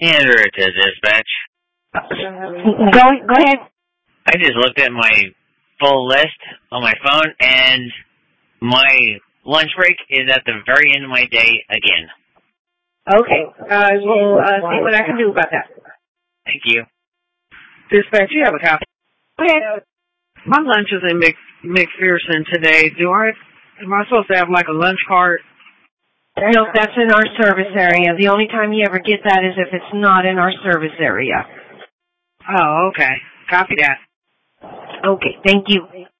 Andrew to dispatch. Go ahead. I just looked at my full list on my phone, and my lunch break is at the very end of my day again. Okay. I will see what I can do about that. Thank you. Dispatch, you have a copy. Go ahead. My lunch is in McPherson today. Am I supposed to have like a lunch cart? No, that's in our service area. The only time you ever get that is if it's not in our service area. Oh, okay. Copy that. Okay, thank you.